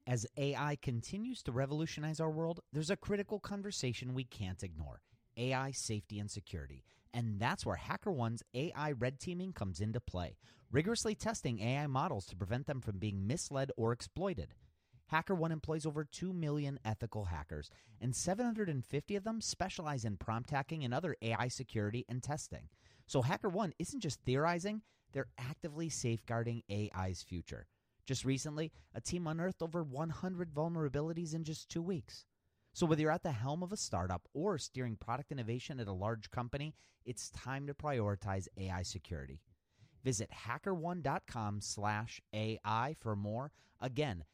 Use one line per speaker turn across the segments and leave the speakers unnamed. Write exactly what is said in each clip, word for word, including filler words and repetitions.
As A I continues to revolutionize our world, there's a critical conversation we can't ignore: A I safety and security. And that's where HackerOne's A I red teaming comes into play, rigorously testing A I models to prevent them from being misled or exploited. HackerOne employs over two million ethical hackers, and seven hundred fifty of them specialize in prompt hacking and other A I security and testing. So HackerOne isn't just theorizing, they're actively safeguarding A I's future. Just recently, a team unearthed over one hundred vulnerabilities in just two weeks. So whether you're at the helm of a startup or steering product innovation at a large company, it's time to prioritize A I security. Visit HackerOne.com slash AI for more. Again,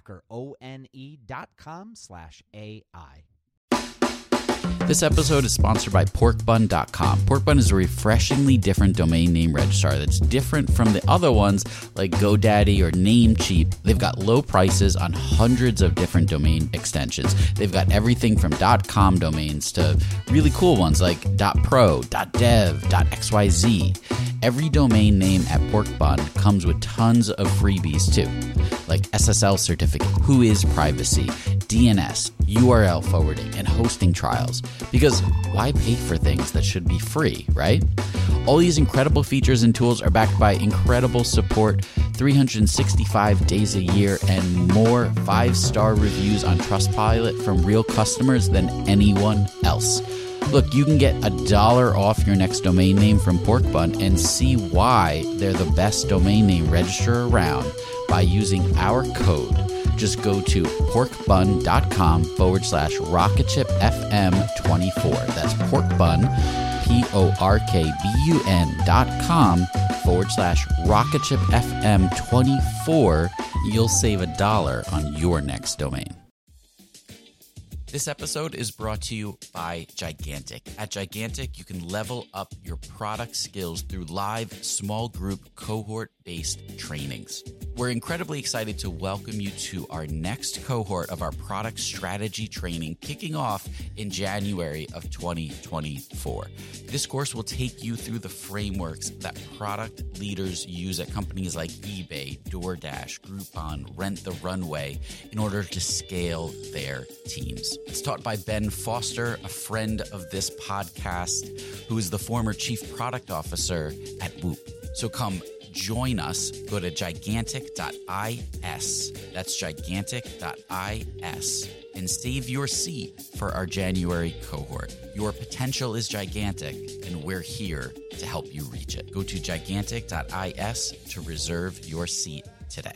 HackerOne.com slash AI.
This episode is sponsored by pork bun dot com. Porkbun is a refreshingly different domain name registrar that's different from the other ones like GoDaddy or Namecheap. They've got low prices on hundreds of different domain extensions. They've got everything from .com domains to really cool ones like .pro, .dev, .xyz. Every domain name at Porkbun comes with tons of freebies too, like S S L certificate, Whois privacy, D N S, U R L forwarding, and hosting trials. Because why pay for things that should be free, right? All these incredible features and tools are backed by incredible support, three hundred sixty-five days a year, and more five-star reviews on Trustpilot from real customers than anyone else. Look, you can get a dollar off your next domain name from Porkbun and see why they're the best domain name registrar around by using our code. Just go to porkbun.com forward slash rocketshipfm24. That's porkbun, P-O-R-K-B-U-N dot com forward slash rocketshipfm24. You'll save a dollar on your next domain. This episode is brought to you by Gigantic. At Gigantic, you can level up your product skills through live small group cohort-based trainings. We're incredibly excited to welcome you to our next cohort of our product strategy training kicking off in January of twenty twenty-four. This course will take you through the frameworks that product leaders use at companies like eBay, DoorDash, Groupon, Rent the Runway in order to scale their teams. It's taught by Ben Foster, a friend of this podcast, who is the former chief product officer at Whoop. So come join us. Go to gigantic dot is. That's gigantic dot is and save your seat for our January cohort. Your potential is gigantic, and we're here to help you reach it. Go to gigantic dot is to reserve your seat today.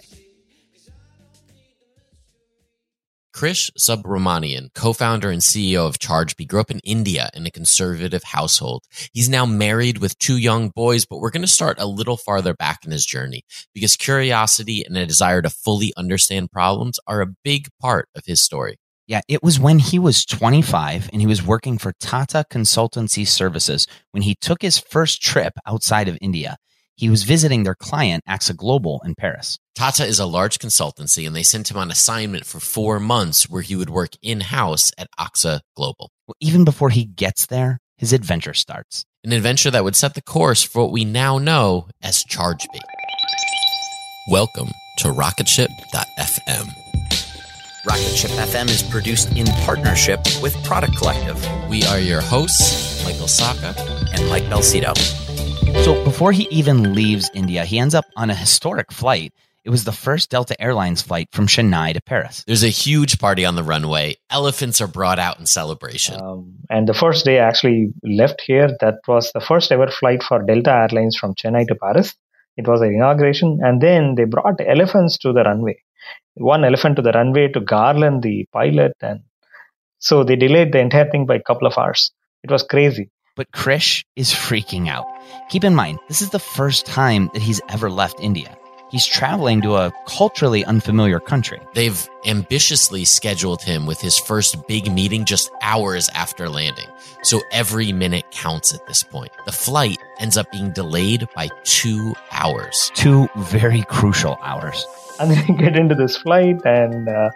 Krish Subramanian, co-founder and C E O of Chargebee, grew up in India in a conservative household. He's now married with two young boys, but we're going to start a little farther back in his journey because curiosity and a desire to fully understand problems are a big part of his story.
Yeah, it was when he was twenty-five and he was working for Tata Consultancy Services when he took his first trip outside of India. He was visiting their client, A X A Global, in Paris.
Tata is a large consultancy, and they sent him on assignment for four months where he would work in-house at A X A Global.
Well, even before he gets there, his adventure starts.
An adventure that would set the course for what we now know as Chargebee. Welcome to rocketship dot f m.
Rocketship F M is produced in partnership with Product Collective.
We are your hosts, Michael Saka
and Mike Belcito.
So before he even leaves India, he ends up on a historic flight. It was the first Delta Airlines flight from Chennai to Paris.
There's a huge party on the runway. Elephants are brought out in celebration.
Um, and the first day I actually left here, that was the first ever flight for Delta Airlines from Chennai to Paris. It was an inauguration. And then they brought elephants to the runway. One elephant to the runway to garland the pilot. And so they delayed the entire thing by a couple of hours. It was crazy.
But Krish is freaking out. Keep in mind, this is the first time that he's ever left India. He's traveling to a culturally unfamiliar country.
They've ambitiously scheduled him with his first big meeting just hours after landing. So every minute counts at this point. The flight ends up being delayed by two hours.
Two very crucial hours.
And then I get into this flight, and uh,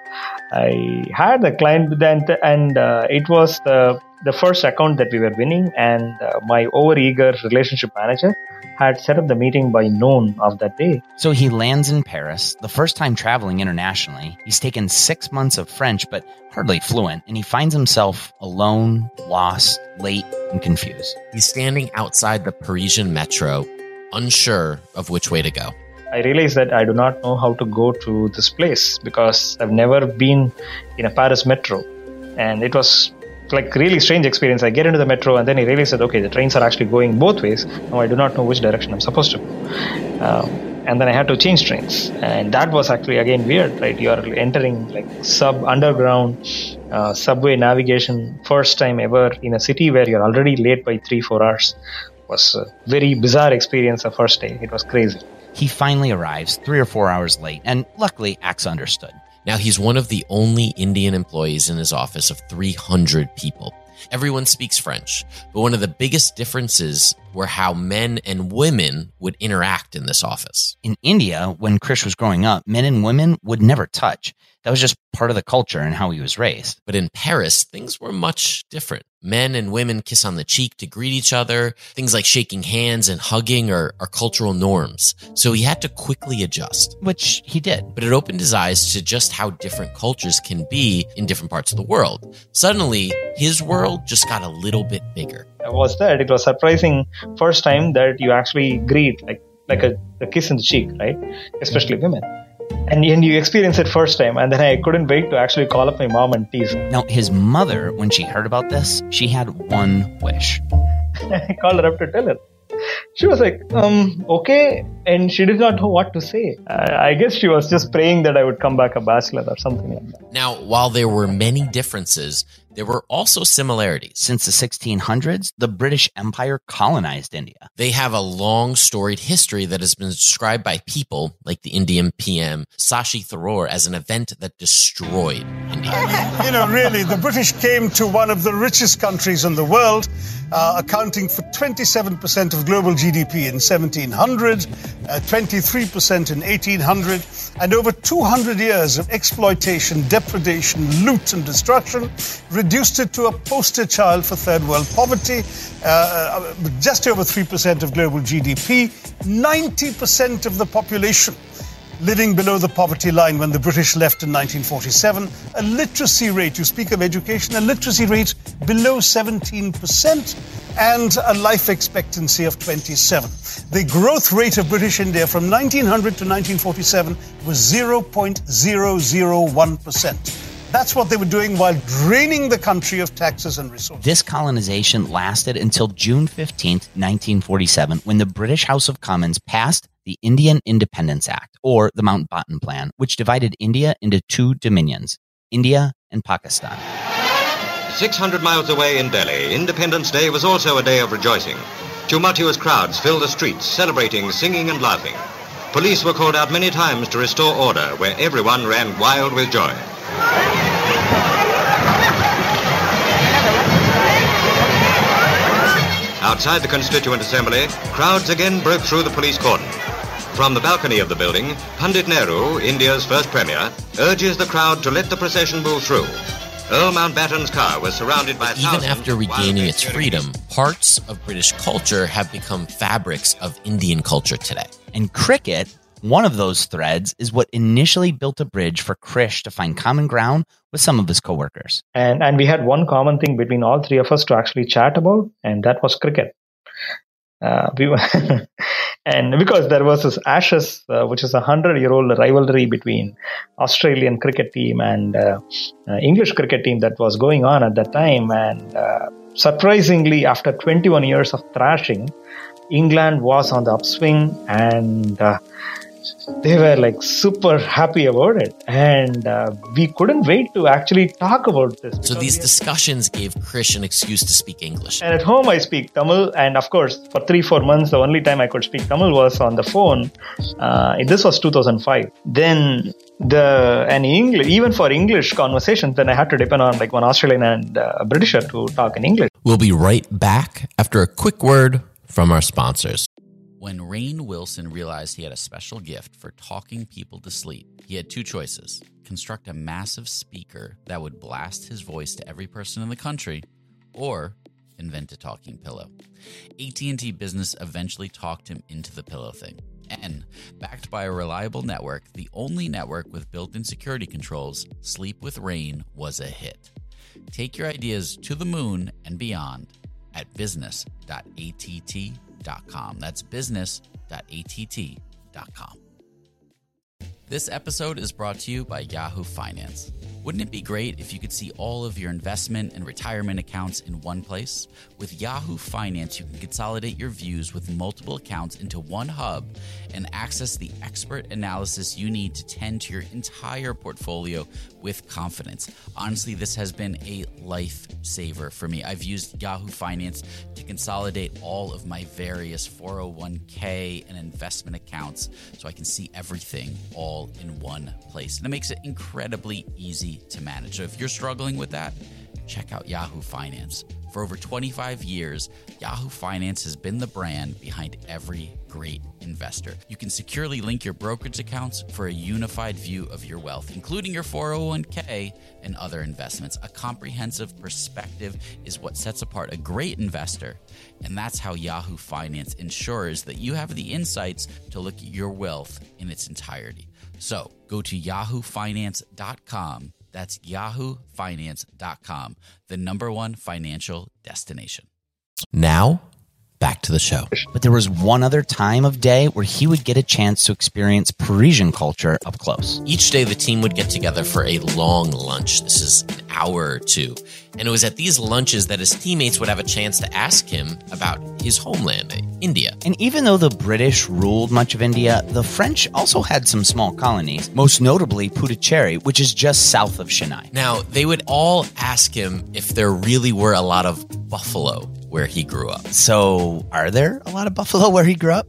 I had the client, then, and uh, it was the the first account that we were winning, and uh, my overeager relationship manager had set up the meeting by noon of that day.
So he lands in Paris, the first time traveling internationally. He's taken six months of French, but hardly fluent, and he finds himself alone, lost, late, and confused.
He's standing outside the Parisian metro, unsure of which way to go.
I realized that I do not know how to go to this place because I've never been in a Paris metro. And it was like really strange experience. I get into the metro and then I realized that, okay, the trains are actually going both ways. Now I do not know which direction I'm supposed to go. Um, and then I had to change trains. And that was actually, again, weird, right? You are entering like sub underground uh, subway navigation, first time ever in a city where you're already late by three, four hours. It was a very bizarre experience the first day. It was crazy.
He finally arrives three or four hours late, and luckily acts understood.
Now, he's one of the only Indian employees in his office of three hundred people. Everyone speaks French, but one of the biggest differences were how men and women would interact in this office.
In India, when Krish was growing up, men and women would never touch. That was just part of the culture and how he was raised.
But in Paris, things were much different. Men and women kiss on the cheek to greet each other. Things like shaking hands and hugging are, are cultural norms. So he had to quickly adjust.
Which he did.
But it opened his eyes to just how different cultures can be in different parts of the world. Suddenly, his world just got a little bit bigger.
I was that. It was surprising first time that you actually greet like, like a, a kiss in the cheek, right? Especially women. And, and you experience it first time, and then I couldn't wait to actually call up my mom and tease her.
Now, his mother, when she heard about this, she had one wish.
I called her up to tell her. She was like, um, okay, and she did not know what to say. Uh, I guess she was just praying that I would come back a bachelor or something like that.
Now, while there were many differences, there were also similarities.
Since the sixteen hundreds, the British Empire colonized India.
They have a long storied history that has been described by people like the Indian P M Shashi Tharoor as an event that destroyed India.
You know, really, the British came to one of the richest countries in the world, uh, accounting for twenty-seven percent of global G D P in seventeen hundred, uh, twenty-three percent in eighteen hundred, and over two hundred years of exploitation, depredation, loot and destruction, reduced it to a poster child for third world poverty, uh, just over three percent of global G D P, ninety percent of the population living below the poverty line when the British left in nineteen forty-seven, a literacy rate, you speak of education, a literacy rate below seventeen percent, and a life expectancy of twenty-seven. The growth rate of British India from nineteen hundred to nineteen forty-seven was zero point zero zero one percent. That's what they were doing while draining the country of taxes and resources.
This colonization lasted until June fifteenth, nineteen forty-seven, when the British House of Commons passed the Indian Independence Act, or the Mountbatten Plan, which divided India into two dominions, India and Pakistan.
six hundred miles away in Delhi, Independence Day was also a day of rejoicing. Tumultuous crowds filled the streets, celebrating, singing and laughing. Police were called out many times to restore order, where everyone ran wild with joy. Outside the Constituent Assembly, crowds again broke through the police cordon. From the balcony of the building, Pandit Nehru, India's first premier, urges the crowd to let the procession move through. Earl Mountbatten's car was surrounded by
Even after regaining its freedom, parts of British culture have become fabrics of Indian culture today.
And cricket, one of those threads, is what initially built a bridge for Krish to find common ground with some of his coworkers.
And and we had one common thing between all three of us to actually chat about, and that was cricket. Uh, we were and because there was this Ashes, uh, which is a hundred-year-old rivalry between Australian cricket team and uh, uh, English cricket team that was going on at that time. And uh, surprisingly, after twenty-one years of thrashing, England was on the upswing, and uh, they were like super happy about it. And uh, we couldn't wait to actually talk about this.
So these discussions gave Krish an excuse to speak English.
And at home I speak Tamil, and of course for three, four months the only time I could speak Tamil was on the phone. Uh, this was two thousand five. Then the and English, even for English conversations, then I had to depend on like one Australian and uh, a Britisher to talk in English.
We'll be right back after a quick word from our sponsors. When Rainn Wilson realized he had a special gift for talking people to sleep, he had two choices: construct a massive speaker that would blast his voice to every person in the country, or invent a talking pillow. A T and T Business eventually talked him into the pillow thing. And, backed by a reliable network, the only network with built-in security controls, Sleep with Rainn was a hit. Take your ideas to the moon and beyond at business dot A T T dot com. That's business dot A T T dot com. This episode is brought to you by Yahoo Finance. Wouldn't it be great if you could see all of your investment and retirement accounts in one place? With Yahoo Finance, you can consolidate your views with multiple accounts into one hub and access the expert analysis you need to tend to your entire portfolio with confidence. Honestly, this has been a lifesaver for me. I've used Yahoo Finance to consolidate all of my various four oh one k and investment accounts so I can see everything all in one place. And it makes it incredibly easy to manage. So if you're struggling with that, check out Yahoo Finance. For over twenty-five years, Yahoo Finance has been the brand behind every great investor. You can securely link your brokerage accounts for a unified view of your wealth, including your four oh one k and other investments. A comprehensive perspective is what sets apart a great investor, and that's how Yahoo Finance ensures that you have the insights to look at your wealth in its entirety. So go to yahoo finance dot com. That's yahoo finance dot com, the number one financial destination.
Now, back to the show.
But there was one other time of day where he would get a chance to experience Parisian culture up close.
Each day, the team would get together for a long lunch. This is an hour or two. And it was at these lunches that his teammates would have a chance to ask him about his homeland, India.
And even though the British ruled much of India, the French also had some small colonies, most notably Puducherry, which is just south of Chennai.
Now, they would all ask him if there really were a lot of buffalo where he grew up.
So, are there a lot of buffalo where he grew up?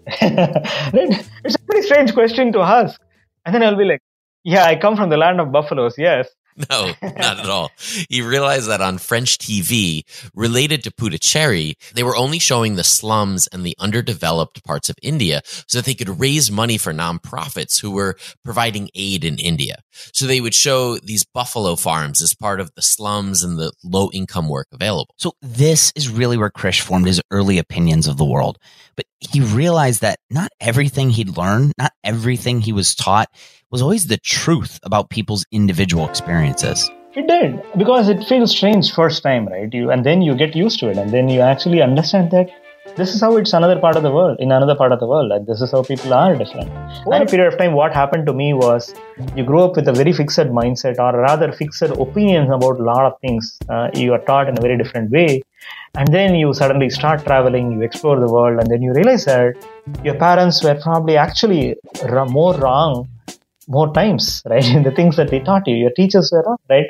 It's a pretty strange question to ask. And then I'll be like, yeah, I come from the land of buffaloes, yes.
No, not at all. He realized that on French T V, related to Puducherry, they were only showing the slums and the underdeveloped parts of India so that they could raise money for nonprofits who were providing aid in India. So they would show these buffalo farms as part of the slums and the low-income work available.
So this is really where Krish formed his early opinions of the world. But he realized that not everything he'd learned, not everything he was taught, was always the truth about people's individual experiences.
It did, because it feels strange first time, right? You and then you get used to it, and then you actually understand that this is how it's another part of the world, in another part of the world, and this is how people are different. Over a period of time, what happened to me was you grow up with a very fixed mindset, or rather fixed opinions about a lot of things. Uh, you are taught in a very different way, and then you suddenly start traveling, you explore the world, and then you realize that your parents were probably actually more wrong more times, right? In the things that they taught you, your teachers were wrong, right?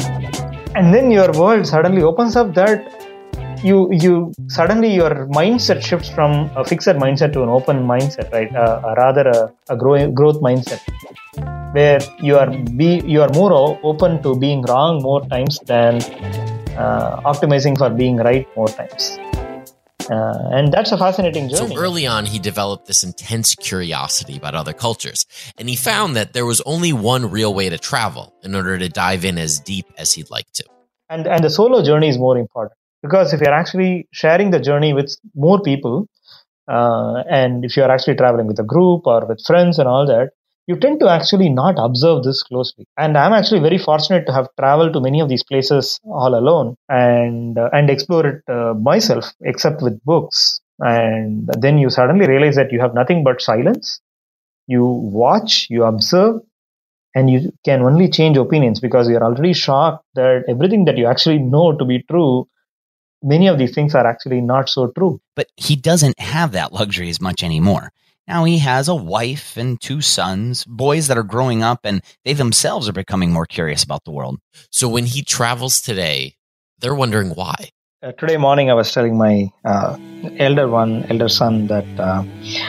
And then your world suddenly opens up that you you suddenly your mindset shifts from a fixed mindset to an open mindset, right? Uh, a rather a, a growing growth mindset, where you are be you are more open to being wrong more times than uh, optimizing for being right more times. Uh, and that's a fascinating journey.
So early on, he developed this intense curiosity about other cultures. And he found that there was only one real way to travel in order to dive in as deep as he'd like to.
And and the solo journey is more important. Because if you're actually sharing the journey with more people, uh, and if you're actually traveling with a group or with friends and all that, you tend to actually not observe this closely. And I'm actually very fortunate to have traveled to many of these places all alone and uh, and explore it uh, myself, except with books. And then you suddenly realize that you have nothing but silence. You watch, you observe, and you can only change opinions because you're already shocked that everything that you actually know to be true, many of these things are actually not so true.
But he doesn't have that luxury as much anymore. Now he has a wife and two sons, boys that are growing up, and they themselves are becoming more curious about the world.
So when he travels today, they're wondering why.
Uh, today morning, I was telling my uh, elder one, elder son, that uh,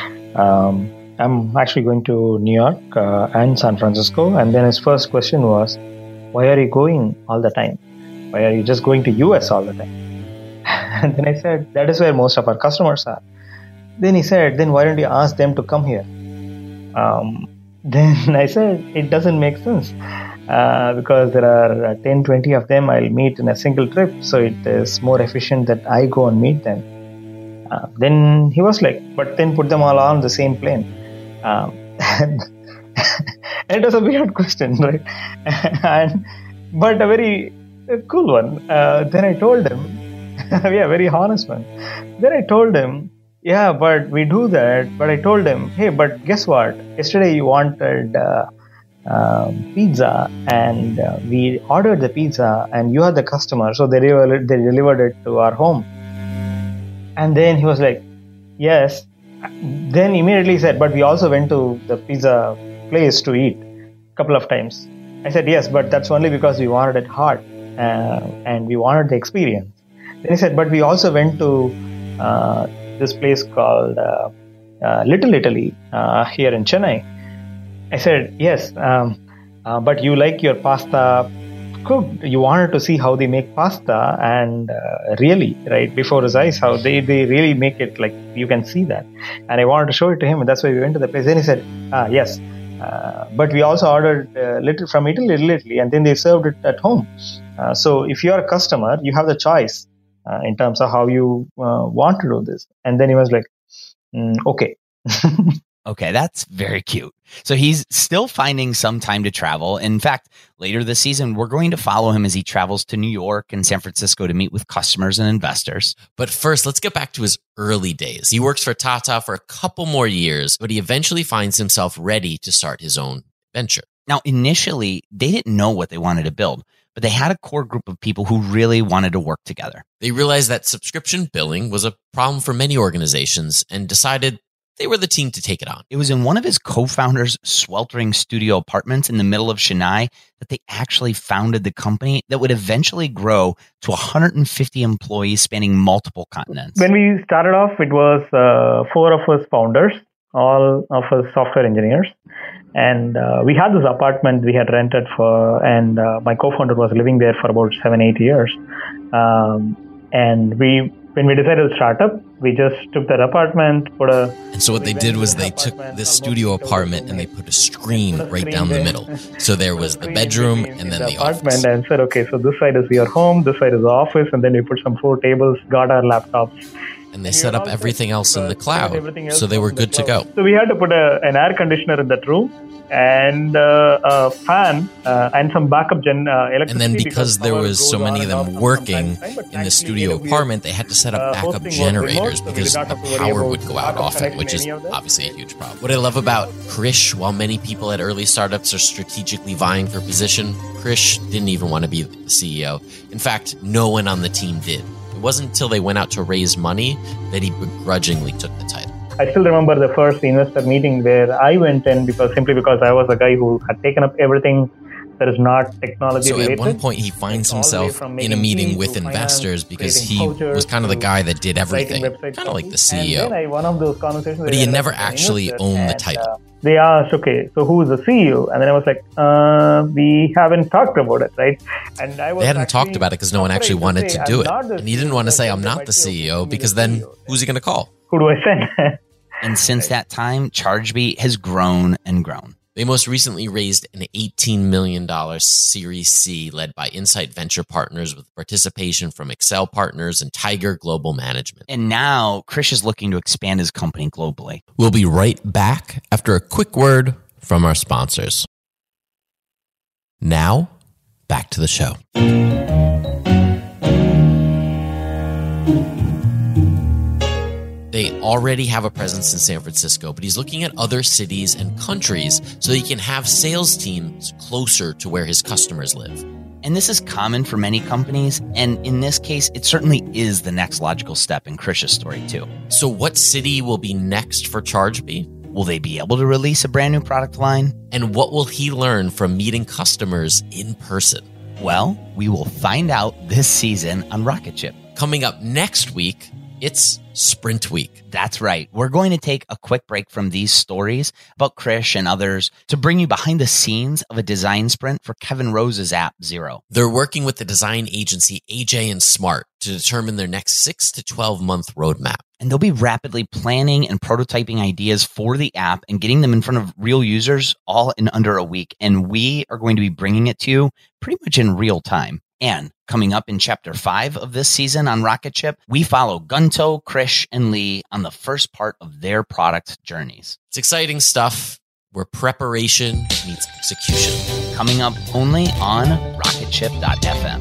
um, I'm actually going to New York uh, and San Francisco. And then his first question was, why are you going all the time? Why are you just going to U S all the time? And then I said, that is where most of our customers are. then he said, then why don't you ask them to come here? Um, then I said, it doesn't make sense uh, because there are uh, ten, twenty of them I'll meet in a single trip. So it is more efficient that I go and meet them. Uh, then he was like, but then put them all on the same plane. Um, and, and it was a weird question, right? and But a very cool one. Uh, then I told him, yeah, very honest one. Then I told him, yeah, but we do that. But I told him, hey, but guess what? Yesterday you wanted uh, um, pizza, and uh, we ordered the pizza, and you are the customer, so they delivered, they delivered it to our home. And then he was like, yes. Then immediately he said, but we also went to the pizza place to eat a couple of times. I said, yes, but that's only because we wanted it hot uh, and we wanted the experience. Then he said, but we also went to uh, this place called uh, uh, Little Italy uh, here in Chennai. I said, yes, um, uh, but you like your pasta cooked. You wanted to see how they make pasta, and uh, really, right before his eyes, how they, they really make it, like you can see that. And I wanted to show it to him, and that's why we went to the place. Then he said, ah, yes, uh, but we also ordered uh, little from Italy, Little Italy, and then they served it at home. Uh, so if you're a customer, you have the choice uh, in terms of how you uh, want to do this. And then he was like, mm, okay.
Okay, that's very cute. So he's still finding some time to travel. In fact, later this season, we're going to follow him as he travels to New York and San Francisco to meet with customers and investors.
But first, let's get back to his early days. He works for Tata for a couple more years, but he eventually finds himself ready to start his own venture.
Now, initially, they didn't know what they wanted to build, but they had a core group of people who really wanted to work together.
They realized that subscription billing was a problem for many organizations and decided they were the team to take it on.
It was in one of his co-founders' sweltering studio apartments in the middle of Chennai that they actually founded the company that would eventually grow to one hundred fifty employees spanning multiple continents.
When we started off, it was uh, four of us founders, all of us software engineers. And uh, we had this apartment we had rented for, and uh, my co-founder was living there for about seven, eight years. Um, and we, when we decided to start up, we just took that apartment, put a...
And so what they did was they took this studio apartment and they put a screen right down the middle. So there was the bedroom and then the office.
And said, okay, so this side is your home, this side is the office, and then we put some four tables, got our laptops.
And they set up everything else in the cloud, so they were good to go.
So we had to put a, an air conditioner in that room, and uh, a fan, uh, and some backup gen uh, electricity.
And then because there was so many of them working in the studio apartment, they had to set up backup generators because the power would go out often, which is obviously a huge problem. What I love about Krish, while many people at early startups are strategically vying for position, Krish didn't even want to be the C E O. In fact, no one on the team did. It wasn't until they went out to raise money that he begrudgingly took the title.
I still remember the first investor meeting where I went in because simply because I was a guy who had taken up everything that is not technology
so
related.
So at one point he finds himself in a meeting with investors because he was kind of the guy that did everything, kind of like the C E O.
I, one of those conversations
but he had never actually owned the title.
Uh, they asked, okay, so who is the C E O? And then I was like, uh, we haven't talked about it, right? And I was
They hadn't talked about it because no one actually wanted to, to do it. And he didn't want to say, I'm not the C E O, because then who's he going to call?
Who do I send?
And since that time, Chargebee has grown and grown.
They most recently raised an eighteen million dollars Series C led by Insight Venture Partners with participation from Excel Partners and Tiger Global Management.
And now Krish is looking to expand his company globally.
We'll be right back after a quick word from our sponsors. Now, back to the show. They already have a presence in San Francisco, but he's looking at other cities and countries so he can have sales teams closer to where his customers live.
And this is common for many companies, and in this case, it certainly is the next logical step in Krish's story too.
So what city will be next for Chargebee?
Will they be able to release a brand new product line?
And what will he learn from meeting customers in person?
Well, we will find out this season on Rocket Ship.
Coming up next week, it's Sprint Week.
That's right. We're going to take a quick break from these stories about Krish and others to bring you behind the scenes of a design sprint for Kevin Rose's app, Xero.
They're working with the design agency A J and Smart to determine their next six to twelve month roadmap.
and they'll be rapidly planning and prototyping ideas for the app and getting them in front of real users all in under a week. And we are going to be bringing it to you pretty much in real time. And coming up in chapter five of this season on Rocket Ship, we follow Gunto, Krish, and Lee on the first part of their product journeys.
It's exciting stuff where preparation meets execution.
Coming up only on rocket ship dot f m.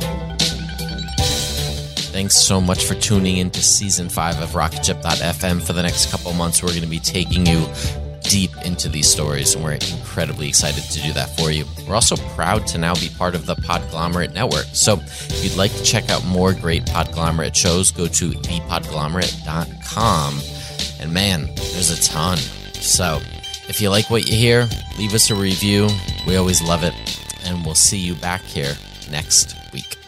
Thanks so much for tuning into season five of rocket ship dot f m. For the next couple months, we're going to be taking you deep into these stories, and we're incredibly excited to do that for you. We're also proud to now be part of the Podglomerate Network. So if you'd like to check out more great Podglomerate shows, go to the podglomerate dot com. And man, there's a ton. So if you like what you hear, leave us a review. We always love it. And we'll see you back here next week.